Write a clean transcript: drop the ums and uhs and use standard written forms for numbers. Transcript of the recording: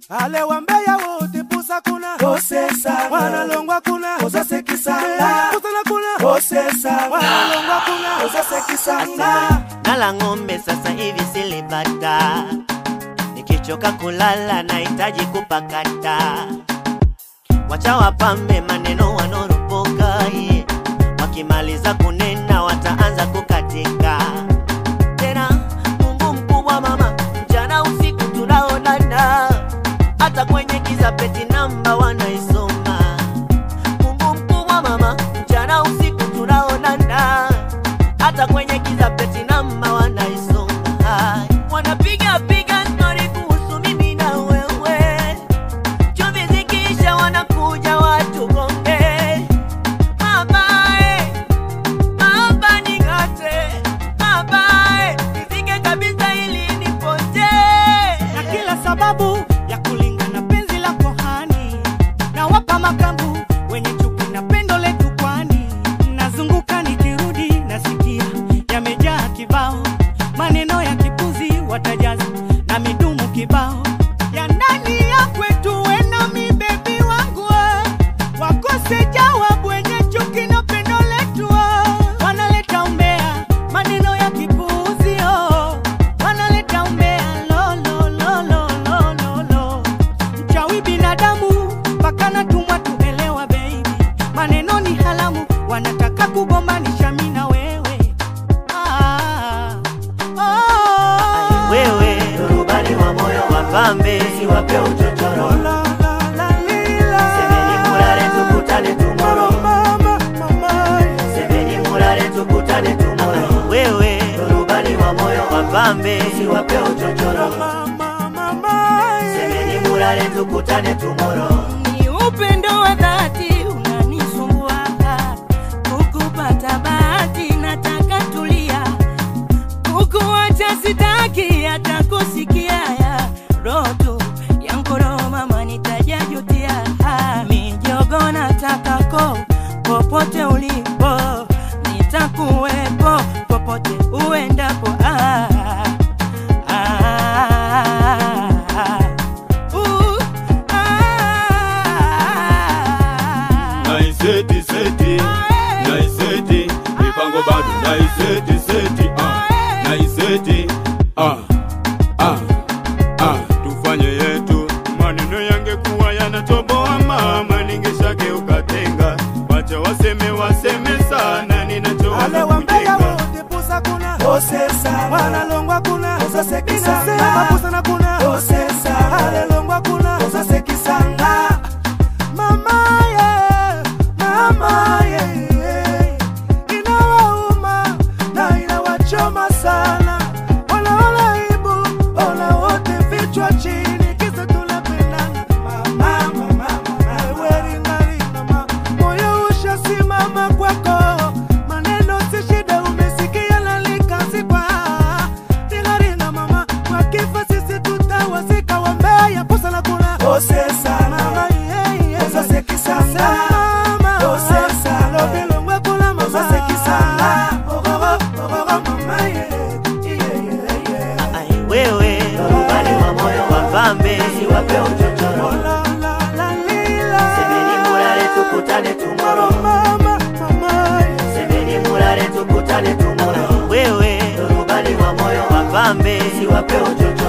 Ale wambeya wote pusa kuna Osesa wanalongwa kuna Osaseki sana Pusana kuna Osesa wanalongwa kuna Osaseki sana. Nala ng'ombe sasa hivi silipata, nikichoka kulala nahitaji kupakata. Wacha wapambe maneno wanorupoka, wakimaliza kunena wataanza kukatika. Tena Mungu mkubwa mama, mchana usiku tunaonana, hata kwenye giza peti namba wanaisoma. Mungu mkubwa mama, mchana usiku tunaonana, hata kwenye giza peti namba wanaisoma. Wanapiga story kuhusu mimi na wewe, chumvi zikisha wanakuja watu gombe. Mama ningate, nifike kabisa ili nipote. Na kila sababu ya kulingana penzi la kohani, na wapa makambu wenye chuki na pendo letu kwani. Nazunguka nikirudi nasikia yamejaa kibao, maneno ya kipuzi watajaza na midumu kibao. Ya nani ya kwetu wena mi baby wangu, wakose jawabu wenye chuki na pendo letu. Wanaleta umbea maneno ya kipuzi, wanaleta umbea lo. Mchawi binadamu mpaka natumwa tuelewa baby, maneno ni halamu, wanataka kugombanisha mimi na wewe. Wewe rubani wa moyo wapambe, siwape uchochoro. Semeni mulale tukutane tomorrow. Semeni mulale tukutane tomorrow. Wewe rubani wa moyo wapambe, siwape uchochoro. Semeni mulale tukutane tomorrow. Ni upendo wa dhati unanisumbua, kukupata bahati nataka tulia, kukuacha sitaki hata kusikia. Roto ya mkoro mama nitajajutia, mijogo nataka ko popote ulipo, nitakuwepo popote uendapo. Naiseti, mipango bado naiseti, tufanye yetu. Maneno yangekuwa yanatoboa mama, ningeshageuka tenga. Wacha waseme sana, ninachowaza Ale wambeya kujenga. wote pusa kuna Osesa wanalongwa kuna Osaseki inasema sana pusana kuna Osesa ale longwa kuna Osaseki sana. mama inawauma na inawachoma sana. Wanaona aibu, ona wote vichwa chini, kisa tunapendana. Wewe ringa, moyo ushasimama kwako, maneno si shida, umesikia lalikazikwa. Ringa mama, kwa kifa sisi tutawazika. Wambeya pusa na kuna Osesa Osaseki sana Osesa lobelongwa kuna mama Osaseki sana. Wewe rubani wa moyo wapambe, siwape uchochoro. Semeni mulale tukutane tomorrow. Semeni mulale tukutane tomorrow. Wewe rubani wa moyo wapambe, siwape uchochoro.